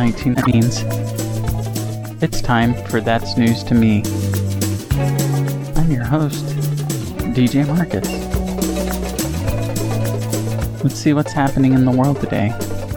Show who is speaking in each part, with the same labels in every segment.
Speaker 1: 1990s. It's time for That's News to Me. I'm your host, DJ Marcus. Let's see what's happening in the world today.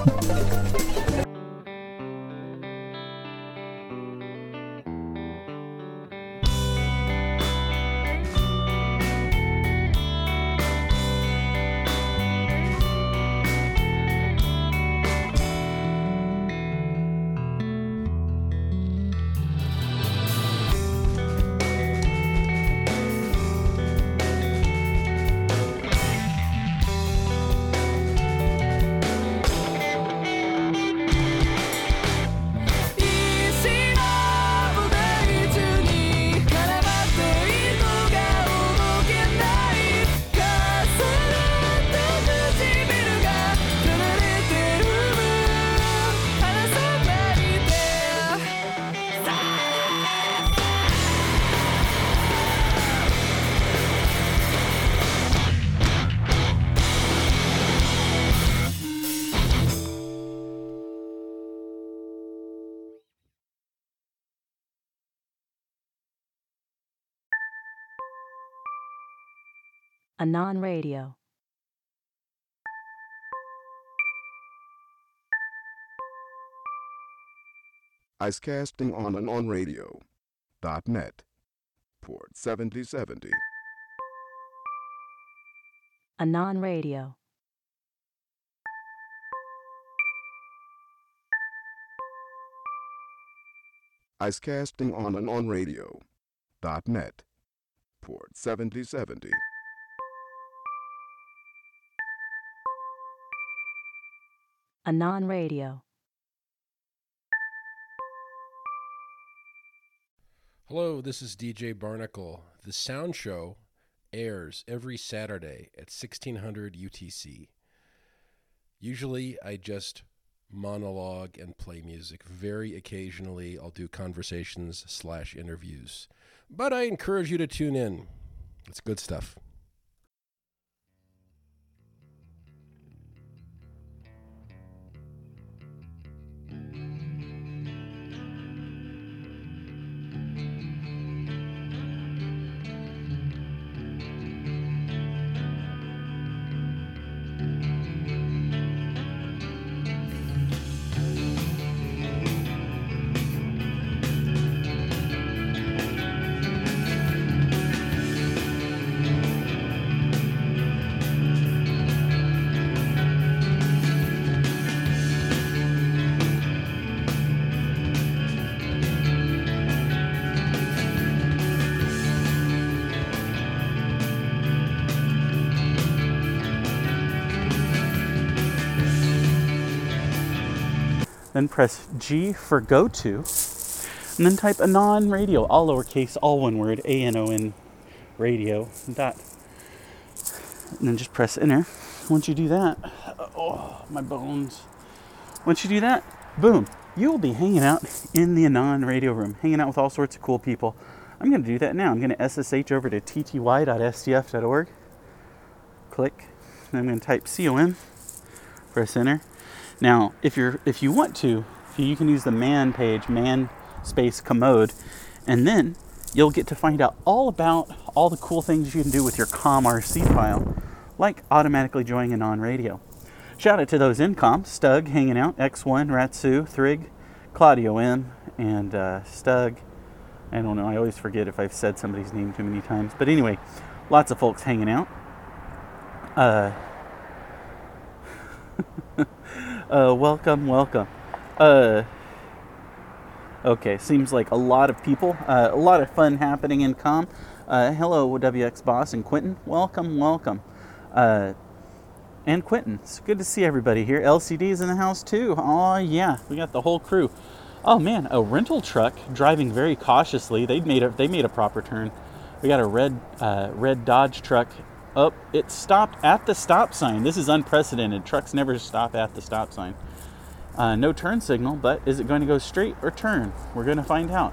Speaker 2: Anon Radio.
Speaker 3: Icecasting on AnonRadio.net. Port 7070.
Speaker 2: Anon Radio.
Speaker 3: Icecasting on AnonRadio.net. Port 7070.
Speaker 2: Anon Radio.
Speaker 4: Hello, this is DJ Barnacle. The Sound Show airs every Saturday at 1600 UTC. Usually I just monologue and play music. Very occasionally I'll do conversations/interviews. But I encourage you to tune in. It's good stuff.
Speaker 1: Then press G for go to, and then type Anon Radio, all lowercase, all one word, ANON radio, dot. And then just press enter. Once you do that, oh, my bones. Once you do that, boom, you will be hanging out in the Anon Radio room, hanging out with all sorts of cool people. I'm going to do that now. I'm going to SSH over to tty.stf.org, click, and I'm going to type COM, press enter. Now, if you want to, you can use the man page, man space commode, and then you'll get to find out all about all the cool things you can do with your COM-RC file, like automatically joining Anon Radio. Shout out to those in COM, Stug hanging out, X1, Ratsu, Thrig, Claudio M, and Stug. I don't know, I always forget if I've said somebody's name too many times. But anyway, lots of folks hanging out. Welcome. Okay, seems like a lot of people, a lot of fun happening in COM. Hello, WX Boss and Quentin. Welcome. And Quentin, it's good to see everybody here. LCD's in the house too. Oh yeah, we got the whole crew. Oh man, a rental truck driving very cautiously. They made a proper turn. We got a red Dodge truck. Oh, it stopped at the stop sign. This is unprecedented. Trucks never stop at the stop sign. No turn signal, but is it going to go straight or turn? We're going to find out.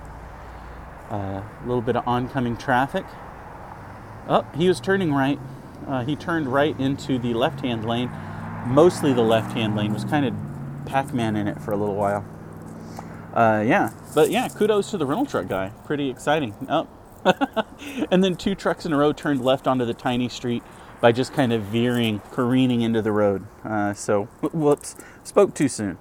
Speaker 1: A little bit of oncoming traffic. Oh, he was turning right. He turned right into the left-hand lane. Mostly the left-hand lane. Was kind of Pac-Man in it for a little while. But yeah, kudos to the rental truck guy. Pretty exciting. Oh. And then 2 trucks in a row turned left onto the tiny street by just kind of careening into the road. So, whoops, spoke too soon.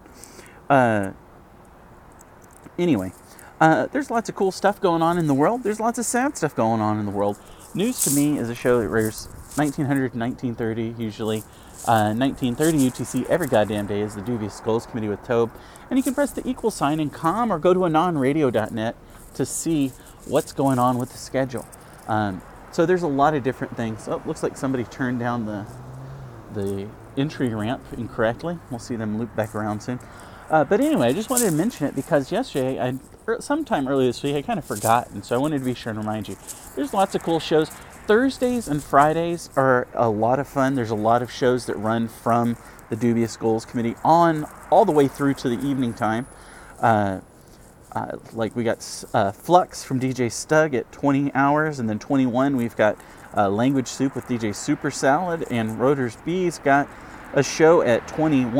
Speaker 1: Anyway, there's lots of cool stuff going on in the world. There's lots of sad stuff going on in the world. News to me is a show that airs 1900 to 1930, usually. 1930 UTC every goddamn day is the Dubious Skulls Committee with Tobe. And you can press the equal sign in com or go to anonradio.net to see what's going on with the schedule. So there's a lot of different things. Oh, looks like somebody turned down the entry ramp incorrectly. We'll see them loop back around soon. But anyway, I just wanted to mention it because yesterday, sometime earlier this week, I kind of forgot. And so I wanted to be sure and remind you. There's lots of cool shows. Thursdays and Fridays are a lot of fun. There's a lot of shows that run from the Dubious Skulls Committee on all the way through to the evening time. Like we got Flux from DJ Stug at 20 hours, and then 21 we've got Language Soup with DJ Super Salad, and Rotor's Bees got a show at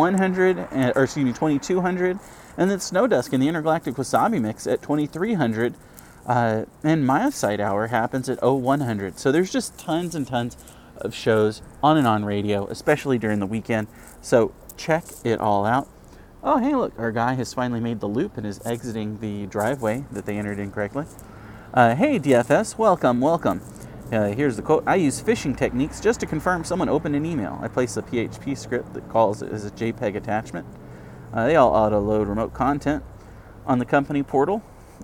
Speaker 1: 2200, and then Snow Dusk and the Intergalactic Wasabi Mix at 2300. And Myosite Hour happens at 0100. So there's just tons and tons of shows on and on radio, especially during the weekend. So check it all out. Oh, hey, look, our guy has finally made the loop and is exiting the driveway that they entered incorrectly. Hey, DFS, welcome. Here's the quote. I use phishing techniques just to confirm someone opened an email. I place a PHP script that calls it as a JPEG attachment. They all auto-load remote content on the company portal.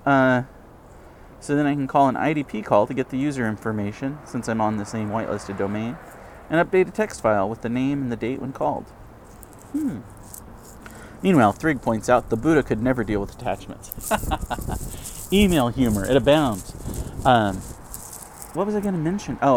Speaker 1: So then I can call an IDP call to get the user information, since I'm on the same whitelisted domain, and update a text file with the name and the date when called. Meanwhile, Thrig points out the Buddha could never deal with attachments. Email humor, it abounds. What was I going to mention? Oh,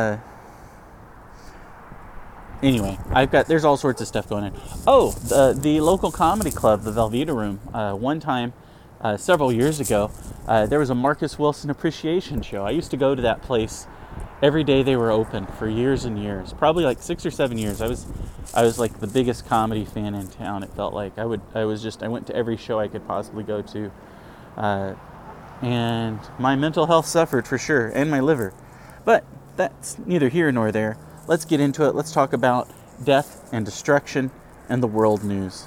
Speaker 1: anyway, there's all sorts of stuff going on. Oh, the local comedy club, the Velveeta Room, one time, several years ago, there was a Marcus Wilson appreciation show. I used to go to that place every day they were open for years and years, probably like 6 or 7 years. I was like the biggest comedy fan in town. It felt like I went to every show I could possibly go to, and my mental health suffered for sure, and my liver. But that's neither here nor there. Let's get into it. Let's talk about death and destruction and the world news.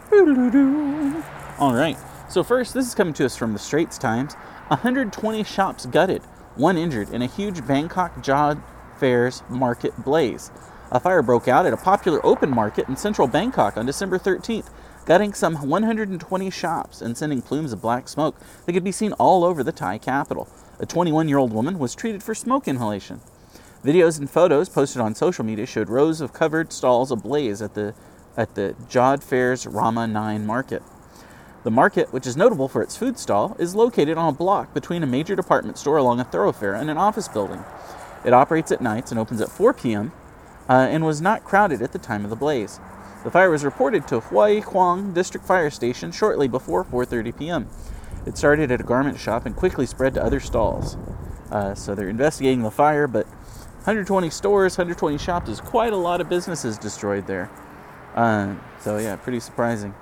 Speaker 1: All right. So first, this is coming to us from the Straits Times. 120 shops gutted, 1 injured in a huge Bangkok Jod Fairs market blaze. A fire broke out at a popular open market in central Bangkok on December 13th, gutting some 120 shops and sending plumes of black smoke that could be seen all over the Thai capital. A 21-year-old woman was treated for smoke inhalation. Videos and photos posted on social media showed rows of covered stalls ablaze at the Jod Fairs Rama 9 market. The market, which is notable for its food stall, is located on a block between a major department store along a thoroughfare and an office building. It operates at nights and opens at 4 p.m. And was not crowded at the time of the blaze. The fire was reported to Hua Huang District Fire Station shortly before 4:30 p.m. It started at a garment shop and quickly spread to other stalls. So they're investigating the fire, but 120 stores, 120 shops is quite a lot of businesses destroyed there. So yeah, pretty surprising.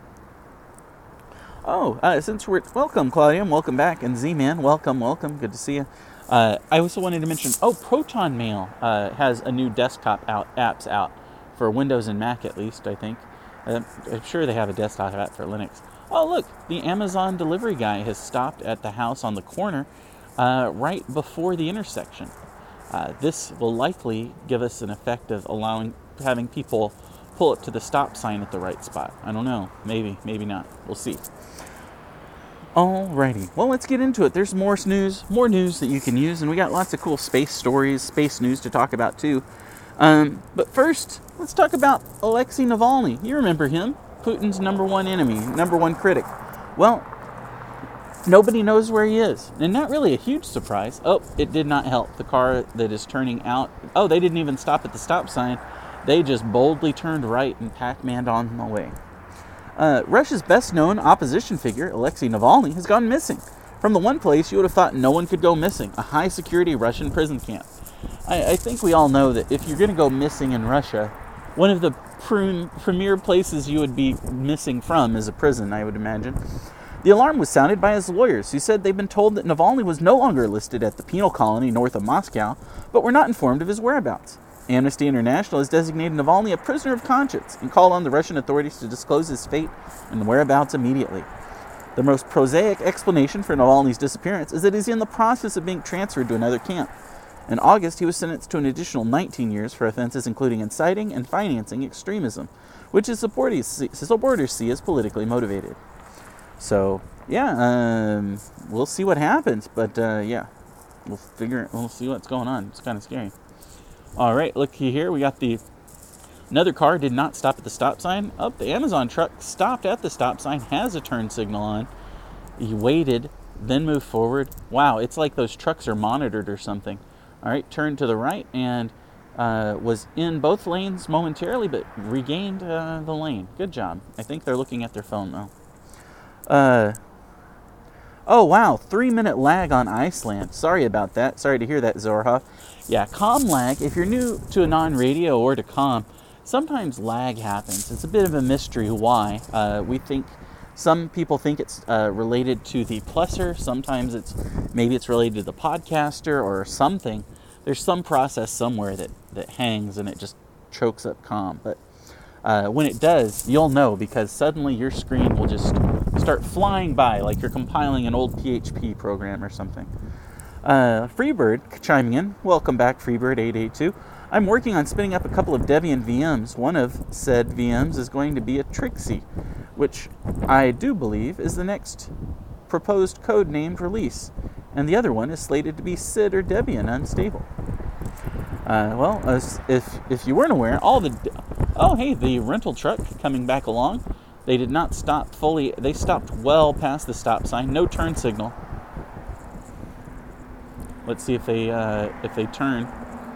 Speaker 1: Oh, welcome, Claudia, welcome back, and Z-Man, welcome, good to see you. I also wanted to mention, Proton Mail has a new desktop apps out for Windows and Mac, at least, I think. I'm sure they have a desktop app for Linux. Oh, look, the Amazon delivery guy has stopped at the house on the corner right before the intersection. This will likely give us an effect of having people pull up to the stop sign at the right spot. I don't know. Maybe not. We'll see. Alrighty. Well, let's get into it. There's more news that you can use, and we got lots of cool space stories, space news to talk about too. But first, let's talk about Alexei Navalny. You remember him, Putin's number one enemy, number one critic. Well, nobody knows where he is, and not really a huge surprise. Oh, it did not help. The car that is turning out, they didn't even stop at the stop sign. They just boldly turned right and Pac-Man'd on the way. Russia's best-known opposition figure, Alexei Navalny, has gone missing. From the one place you would have thought no one could go missing, a high-security Russian prison camp. I think we all know that if you're going to go missing in Russia, one of the premier places you would be missing from is a prison, I would imagine. The alarm was sounded by his lawyers, who said they'd been told that Navalny was no longer listed at the penal colony north of Moscow, but were not informed of his whereabouts. Amnesty International has designated Navalny a prisoner of conscience and called on the Russian authorities to disclose his fate and whereabouts immediately. The most prosaic explanation for Navalny's disappearance is that he's in the process of being transferred to another camp. In August, he was sentenced to an additional 19 years for offenses including inciting and financing extremism, which his supporters see as politically motivated. So, yeah, we'll see what happens, but yeah, we'll see what's going on. It's kind of scary. All right, look here, we got another car did not stop at the stop sign. The Amazon truck stopped at the stop sign, has a turn signal on. He waited, then moved forward. Wow, it's like those trucks are monitored or something. All right, turned to the right and was in both lanes momentarily, but regained the lane. Good job. I think they're looking at their phone, though. Oh, wow, 3-minute lag on Iceland. Sorry about that. Sorry to hear that, Zorhoff. Yeah, comm lag. If you're new to Anon Radio or to comm, sometimes lag happens. It's a bit of a mystery why. Some people think it's related to the plusser. Sometimes maybe it's related to the podcaster or something. There's some process somewhere that hangs and it just chokes up comm. But when it does, you'll know, because suddenly your screen will just start flying by like you're compiling an old PHP program or something. Freebird chiming in. Welcome back, Freebird882. I'm working on spinning up a couple of Debian VMs. One of said VMs is going to be a Trixie, which I do believe is the next proposed code-named release. And the other one is slated to be Sid or Debian Unstable. If you weren't aware, the rental truck coming back along, they did not stop fully. They stopped well past the stop sign. No turn signal. Let's see if they turn.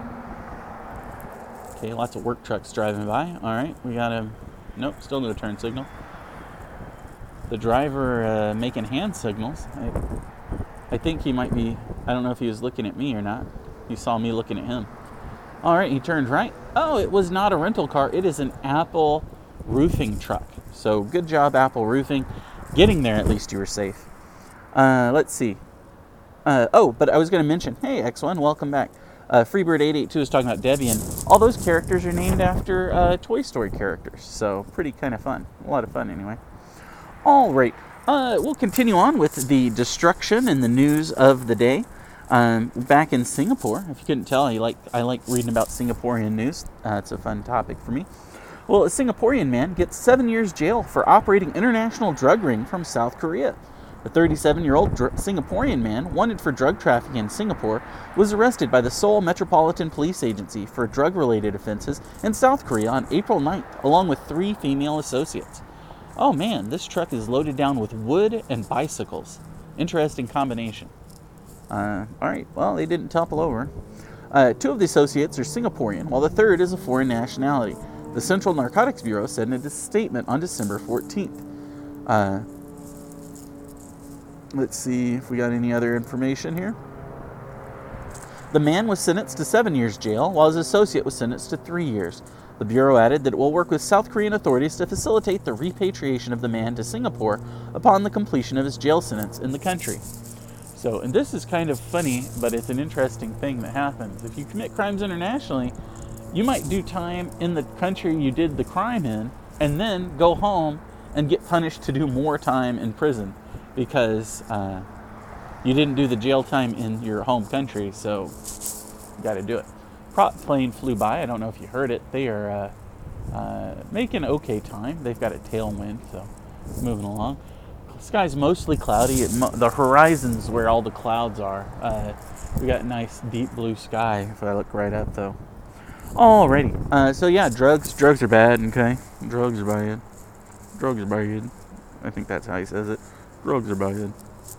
Speaker 1: Okay, lots of work trucks driving by. All right, we got him. Nope, still no turn signal. The driver making hand signals. I think he might be. I don't know if he was looking at me or not. He saw me looking at him. All right, he turned right. Oh, it was not a rental car. It is an Apple roofing truck. So good job, Apple Roofing. Getting there, at least you were safe. Let's see. But I was going to mention, hey, X1, welcome back. Freebird882 is talking about Debian. All those characters are named after Toy Story characters. So pretty kind of fun. A lot of fun, anyway. All right. We'll continue on with the destruction and the news of the day. Back in Singapore, if you couldn't tell, I like reading about Singaporean news. It's a fun topic for me. Well, a Singaporean man gets 7 years jail for operating international drug ring from South Korea. The 37-year-old Singaporean man, wanted for drug trafficking in Singapore, was arrested by the Seoul Metropolitan Police Agency for drug-related offenses in South Korea on April 9th, along with 3 female associates. Oh man, this truck is loaded down with wood and bicycles. Interesting combination. Alright, well, they didn't topple over. 2 of the associates are Singaporean, while the third is a foreign nationality. The Central Narcotics Bureau said in a statement on December 14th. Let's see if we got any other information here. The man was sentenced to 7 years jail, while his associate was sentenced to 3 years. The Bureau added that it will work with South Korean authorities to facilitate the repatriation of the man to Singapore upon the completion of his jail sentence in the country. So, and this is kind of funny, but it's an interesting thing that happens. If you commit crimes internationally, you might do time in the country you did the crime in, and then go home and get punished to do more time in prison because you didn't do the jail time in your home country, so you got to do it. Prop plane flew by. I don't know if you heard it. They are making okay time. They've got a tailwind, so moving along. The sky's mostly cloudy. The horizon's where all the clouds are. We got nice deep blue sky if I look right up, though. Alrighty. So yeah, drugs are bad, okay? Drugs are bad. Drugs are bad. I think that's how he says it. Drugs are bad.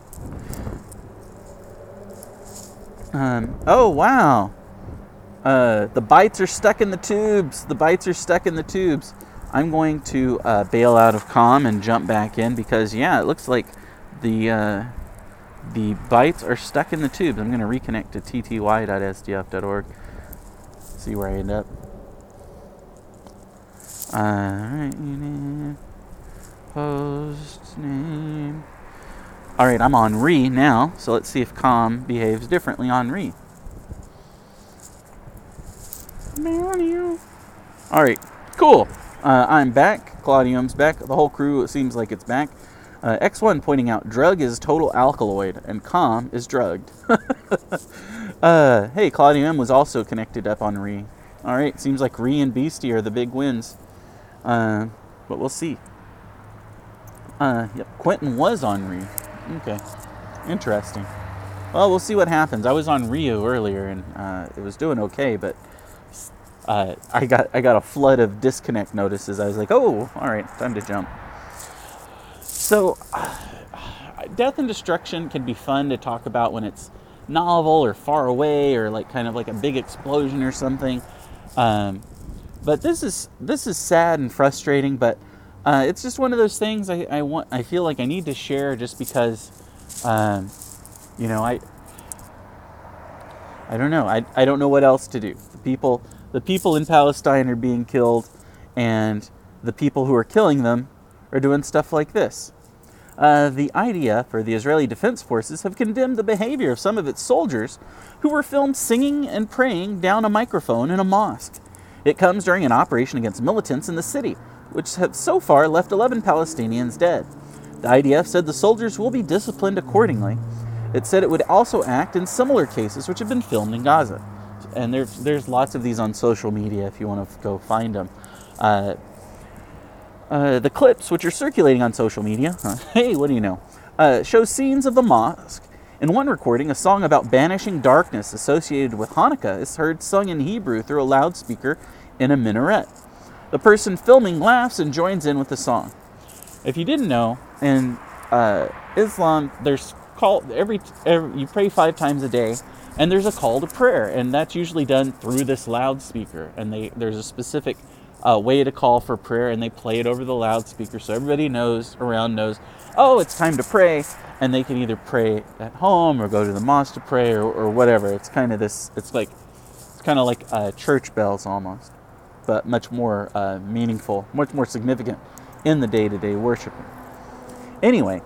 Speaker 1: Oh, wow. The bites are stuck in the tubes. The bites are stuck in the tubes. I'm going to bail out of comm and jump back in because, yeah, it looks like the bites are stuck in the tubes. I'm going to reconnect to tty.sdf.org. See where I end up. Alright, name. Post name. Alright, I'm on re now, so let's see if com behaves differently on re. Alright, cool. I'm back. Claudium's back. The whole crew, it seems like it's back. X1 pointing out drug is total alkaloid and com is drugged. Hey, Claudium was also connected up on re. Alright, seems like re and Beastie are the big wins. But we'll see. Yep, Quentin was on re. Okay, interesting. Well, we'll see what happens. I was on Rio earlier and it was doing okay, but I got a flood of disconnect notices. I was like, oh, all right, time to jump. So, death and destruction can be fun to talk about when it's novel or far away or like kind of like a big explosion or something. But this is sad and frustrating. But it's just one of those things I feel like I need to share just because, you know, I don't know. I don't know what else to do. The people in Palestine are being killed, and the people who are killing them are doing stuff like this. The IDF, or the Israeli Defense Forces, have condemned the behavior of some of its soldiers who were filmed singing and praying down a microphone in a mosque. It comes during an operation against militants in the city, which have so far left 11 Palestinians dead. The IDF said the soldiers will be disciplined accordingly. It said it would also act in similar cases which have been filmed in Gaza. And there's lots of these on social media if you want to go find them. The clips, which are circulating on social media, hey, what do you know, show scenes of the mosque. In one recording, a song about banishing darkness associated with Hanukkah is heard sung in Hebrew through a loudspeaker in a minaret. The person filming laughs and joins in with the song. If you didn't know, in Islam, there's you pray 5 times a day, and there's a call to prayer, and that's usually done through this loudspeaker. And there's a specific way to call for prayer, and they play it over the loudspeaker, so everybody knows, oh, it's time to pray, and they can either pray at home or go to the mosque to pray or whatever. It's kind of this. It's kind of like church bells almost, but much more meaningful, much more significant in the day-to-day worshiping. Anyway.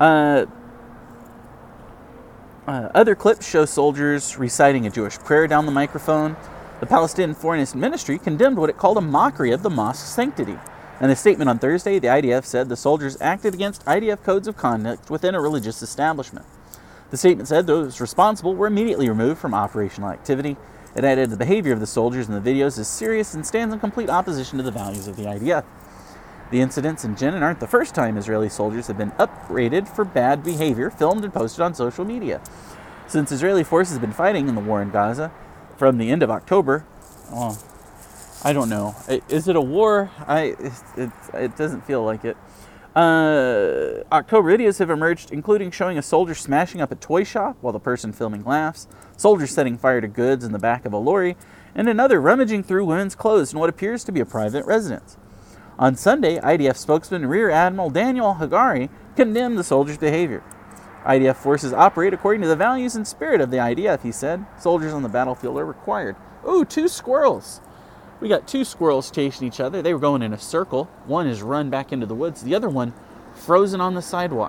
Speaker 1: Other clips show soldiers reciting a Jewish prayer down the microphone. The Palestinian Foreign Ministry condemned what it called a mockery of the mosque's sanctity. In a statement on Thursday, the IDF said the soldiers acted against IDF codes of conduct within a religious establishment. The statement said those responsible were immediately removed from operational activity. It added the behavior of the soldiers in the videos is serious and stands in complete opposition to the values of the IDF. The incidents in Jenin aren't the first time Israeli soldiers have been uprated for bad behavior, filmed and posted on social media. Since Israeli forces have been fighting in the war in Gaza from the end of October, I don't know. Is it a war? It doesn't feel like it. October videos have emerged, including showing a soldier smashing up a toy shop while the person filming laughs, soldiers setting fire to goods in the back of a lorry, and another rummaging through women's clothes in what appears to be a private residence. On Sunday, IDF spokesman Rear Admiral Daniel Hagari condemned the soldiers' behavior. IDF forces operate according to the values and spirit of the IDF, he said. Soldiers on the battlefield are required. Ooh, 2 squirrels. We got 2 squirrels chasing each other. They were going in a circle. One is run back into the woods. The other one frozen on the sidewalk.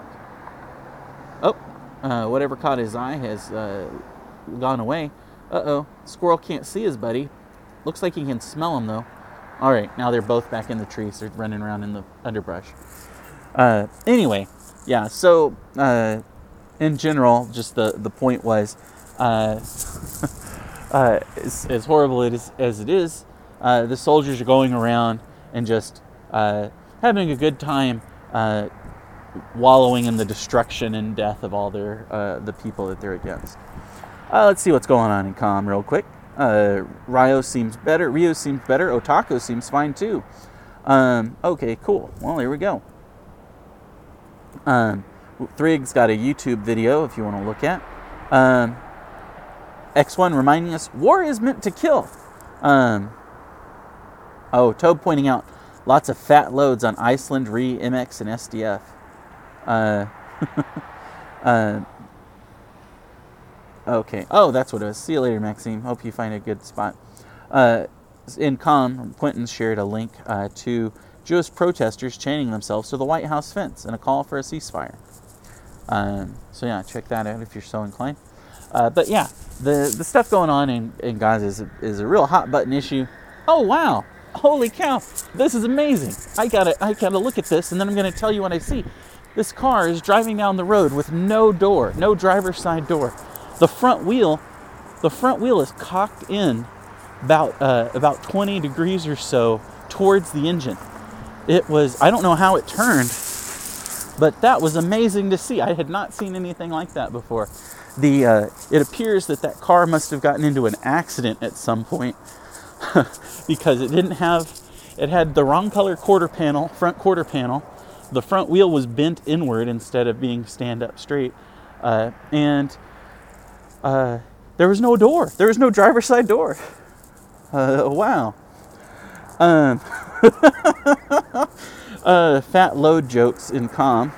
Speaker 1: Oh, whatever caught his eye has gone away. Uh-oh, squirrel can't see his buddy. Looks like he can smell him, though. All right, now they're both back in the trees. They're running around in the underbrush. Anyway, yeah, so in general, just the point was, as horrible as it is, the soldiers are going around and just having a good time wallowing in the destruction and death of all the people that they're against. Let's see what's going on in comm real quick. Rio seems better. Otaku seems fine too. Okay, cool. Well, here we go. Thrig's got a YouTube video if you want to look at. X1 reminding us, war is meant to kill. Toad pointing out, lots of fat loads on Iceland, Re, MX, and SDF. Okay. Oh, that's what it was. See you later, Maxime. Hope you find a good spot. in Quentin shared a link to Jewish protesters chaining themselves to the White House fence and a call for a ceasefire. So yeah, check that out if you're so inclined. But yeah, the stuff going on in Gaza is a real hot button issue. Oh wow, holy cow, this is amazing. I gotta look at this, and then I'm gonna tell you what I see. This car is driving down the road with no door, no driver's side door. The front wheel is cocked in about 20 degrees or so towards the engine. I don't know how it turned, but that was amazing to see. I had not seen anything like that before. It appears that car must have gotten into an accident at some point because it had the wrong color front quarter panel. The front wheel was bent inward instead of being stand up straight. And there was no door. There was no driver's side door. Wow. Fat load jokes in calm.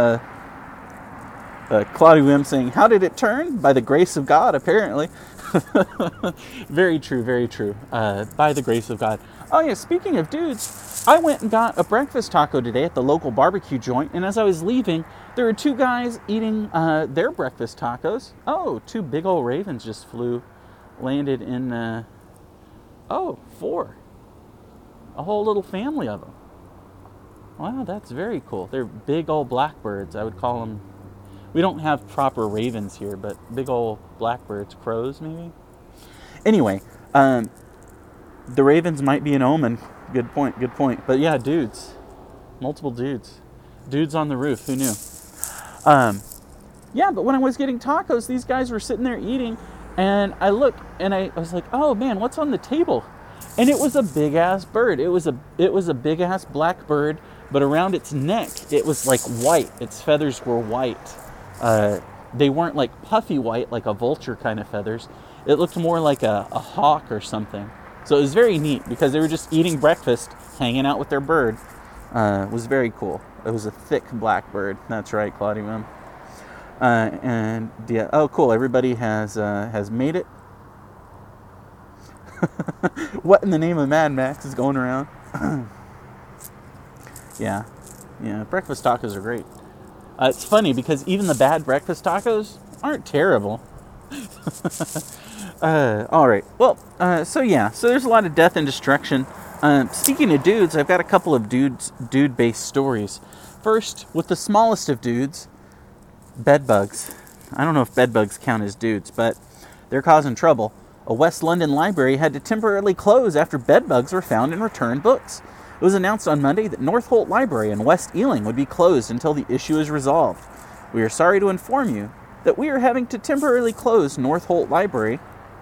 Speaker 1: Claudia Wim saying, "How did it turn? By the grace of God, apparently." Very true, very true. By the grace of God. Oh yeah, speaking of dudes, I went and got a breakfast taco today at the local barbecue joint, and as I was leaving, there were two guys eating their breakfast tacos. Oh, two big old ravens just landed in, four. A whole little family of them. Wow, that's very cool. They're big old blackbirds, I would call them. We don't have proper ravens here, but big old blackbirds, crows maybe? Anyway, the ravens might be an omen. Good point. But yeah, dudes. Multiple dudes. Dudes on the roof, who knew? Yeah, but when I was getting tacos, these guys were sitting there eating, and I looked, and I was like, oh man, what's on the table? And it was a big-ass bird. It was a big-ass black bird, but around its neck, it was like white. Its feathers were white. They weren't like puffy white, like a vulture kind of feathers. It looked more like a hawk or something. So it was very neat because they were just eating breakfast, hanging out with their bird. It was very cool. It was a thick black bird. That's right, Claudia Wim. And yeah, oh cool. Everybody has made it. What in the name of Mad Max is going around? Yeah, breakfast tacos are great. It's funny because even the bad breakfast tacos aren't terrible. All right. Well, so there's a lot of death and destruction. Speaking of dudes, I've got a couple of dude-based stories. First, with the smallest of dudes, bedbugs. I don't know if bedbugs count as dudes, but they're causing trouble. A West London library had to temporarily close after bedbugs were found in returned books. It was announced on Monday that North Holt Library in West Ealing would be closed until the issue is resolved. We are sorry to inform you that we are having to temporarily close North Holt Library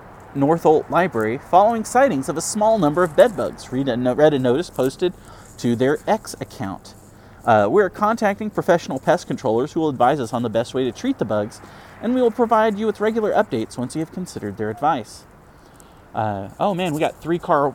Speaker 1: following sightings of a small number of bedbugs, read a notice posted to their X account. We are contacting professional pest controllers who will advise us on the best way to treat the bugs, and we will provide you with regular updates once you have considered their advice. Oh man, we got four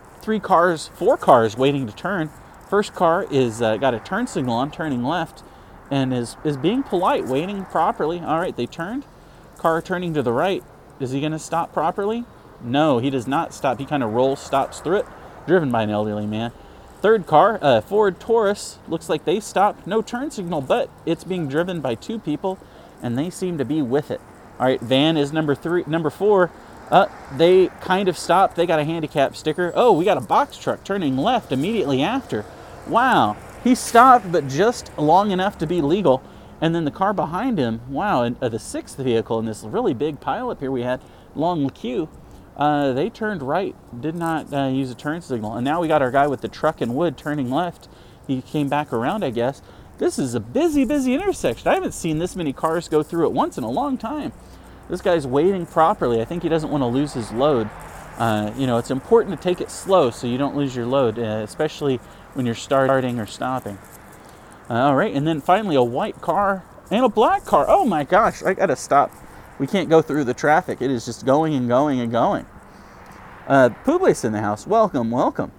Speaker 1: cars waiting to turn. First car is got a turn signal on, turning left, and is being polite, waiting properly. All right, they turned. Car turning to the right. Is he going to stop properly? No, he does not stop. He kind of stops through it, driven by an elderly man. Third car, Ford Taurus, looks like they stopped. No turn signal, but it's being driven by two people, and they seem to be with it. All right, van is number 4. They kind of stopped. They got a handicap sticker. Oh, we got a box truck turning left immediately after. Wow, he stopped, but just long enough to be legal. And then the car behind him, wow, and the sixth vehicle in this really big pileup here we had, long queue, they turned right, did not use a turn signal. And now we got our guy with the truck and wood turning left. He came back around, I guess. This is a busy intersection. I haven't seen this many cars go through at once in a long time. This guy's waiting properly. I think he doesn't want to lose his load. It's important to take it slow so you don't lose your load, especially when you're starting or stopping. All right, and then finally a white car and a black car. Oh my gosh, I gotta stop. We can't go through the traffic. It is just going and going and going. Publius in the house. Welcome.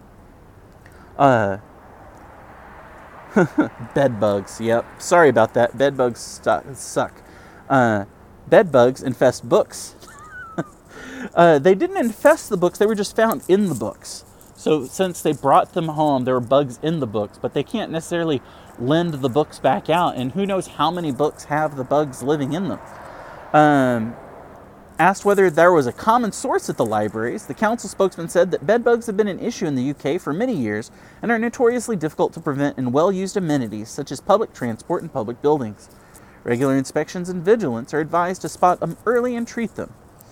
Speaker 1: Bed bugs. Yep. Sorry about that. Bed bugs suck. Bed bugs infest books. They didn't infest the books. They were just found in the books. So since they brought them home, there were bugs in the books, but they can't necessarily lend the books back out, and who knows how many books have the bugs living in them. Asked whether there was a common source at the libraries, the council spokesman said that bedbugs have been an issue in the UK for many years and are notoriously difficult to prevent in well-used amenities such as public transport and public buildings. Regular inspections and vigilance are advised to spot them early and treat them.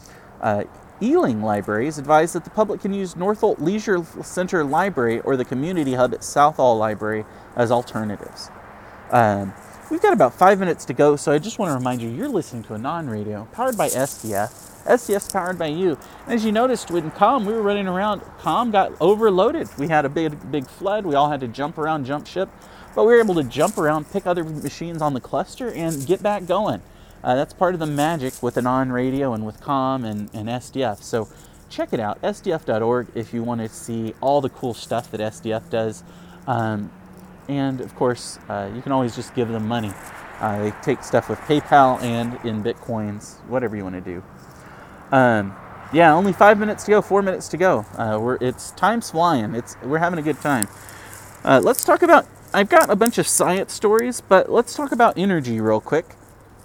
Speaker 1: Ealing Libraries advise that the public can use Northolt Leisure Center Library or the community hub at Southall Library as alternatives. We've got about 5 minutes to go, so I just want to remind you, you're listening to Anon Radio, powered by SDF. SDF's powered by you. And as you noticed, with COM, we were running around. COM got overloaded. We had a big flood. We all had to jump around, jump ship. But we were able to jump around, pick other machines on the cluster, and get back going. That's part of the magic with Anon Radio and with COM and SDF. So check it out, sdf.org, if you want to see all the cool stuff that SDF does. And of course, you can always just give them money. They take stuff with PayPal and in Bitcoins, whatever you want to do. Yeah, only 5 minutes to go, 4 minutes to go. It's time's flying. We're having a good time. Let's talk about, I've got a bunch of science stories, but let's talk about energy real quick.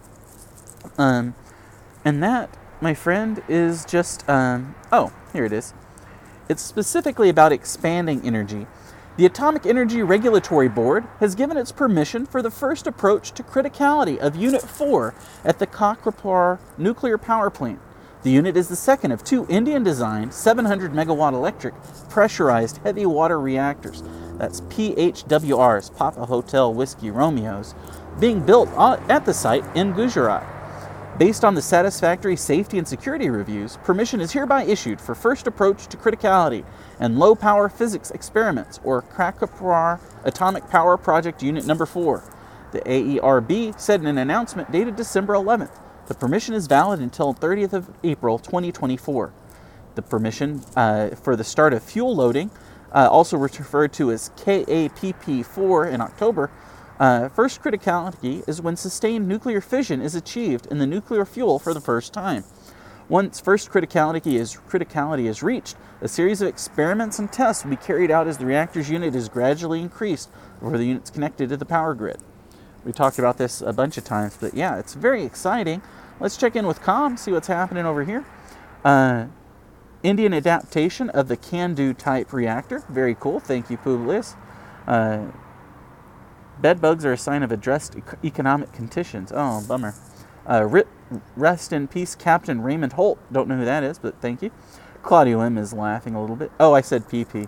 Speaker 1: And that, my friend, is just, here it is. It's specifically about expanding energy. The Atomic Energy Regulatory Board has given its permission for the first approach to criticality of Unit 4 at the Kakrapar nuclear power plant. The unit is the second of two Indian-designed 700 megawatt electric pressurized heavy water reactors, that's PHWRs, Papa Hotel Whiskey Romeos, being built at the site in Gujarat. Based on the satisfactory safety and security reviews, permission is hereby issued for first approach to criticality and low-power physics experiments, or Kakrapar Atomic Power Project Unit Number 4. The AERB said in an announcement dated December 11th, the permission is valid until 30th of April 2024. The permission for the start of fuel loading, also referred to as KAPP4 in October, first criticality is when sustained nuclear fission is achieved in the nuclear fuel for the first time. Once first criticality is reached, a series of experiments and tests will be carried out as the reactor's unit is gradually increased before the unit's connected to the power grid. We talked about this a bunch of times, but yeah, it's very exciting. Let's check in with COM, see what's happening over here. Indian adaptation of the CANDU type reactor. Very cool. Thank you, Publius. Bed bugs are a sign of addressed economic conditions. Oh, bummer. Rest in peace, Captain Raymond Holt. Don't know who that is, but thank you. Claudio M is laughing a little bit. Oh, I said PP.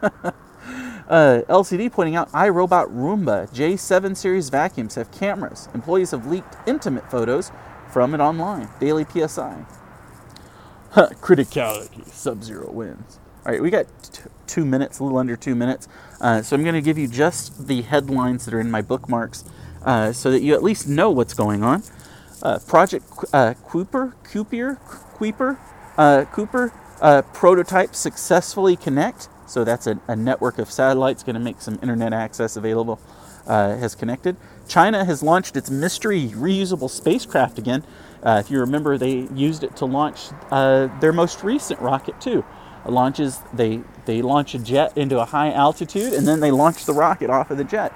Speaker 1: LCD pointing out iRobot Roomba J7 series vacuums have cameras. Employees have leaked intimate photos from it online. Daily PSI. Criticality. Sub-Zero wins. All right, we got 2 minutes, a little under 2 minutes. So I'm going to give you just the headlines that are in my bookmarks so that you at least know what's going on. Project Cooper prototype successfully connect. So that's a network of satellites going to make some internet access available. Has connected. China has launched its mystery reusable spacecraft again. If you remember, they used it to launch their most recent rocket too. They launch a jet into a high altitude, and then they launch the rocket off of the jet.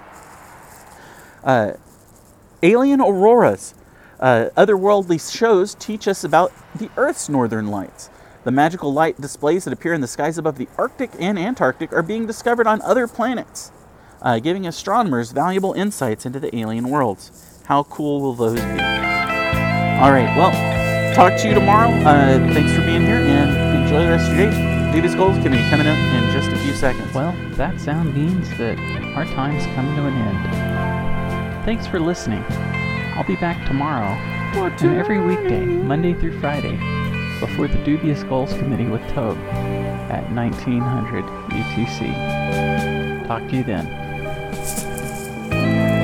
Speaker 1: Alien auroras. Otherworldly shows teach us about the Earth's northern lights. The magical light displays that appear in the skies above the Arctic and Antarctic are being discovered on other planets, giving astronomers valuable insights into the alien worlds. How cool will those be? All right, well, talk to you tomorrow. Thanks for being here, and enjoy the rest of your day. Dubious Goals can be coming up in just a few seconds.
Speaker 5: Well, that sound means that our time's coming to an end. Thanks for listening. I'll be back tomorrow and every weekday, Monday through Friday, before the Dubious Goals Committee with Tobe at 1900 UTC. Talk to you then.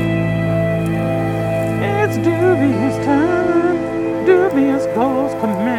Speaker 1: It's Dubious time. Dubious Goals Committee.